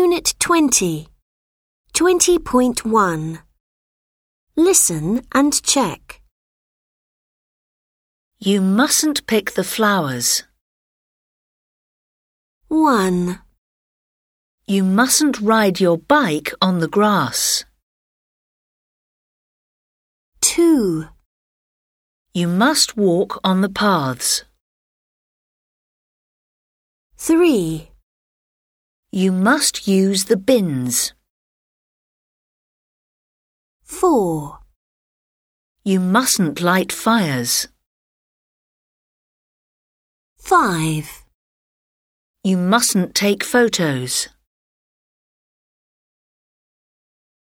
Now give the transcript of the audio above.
Unit 20. 20.1. Listen and check. You mustn't pick the flowers. 1, You mustn't ride your bike on the grass. 2, You must walk on the paths. 3, You must use the bins. 4, You mustn't light fires. 5. You mustn't take photos.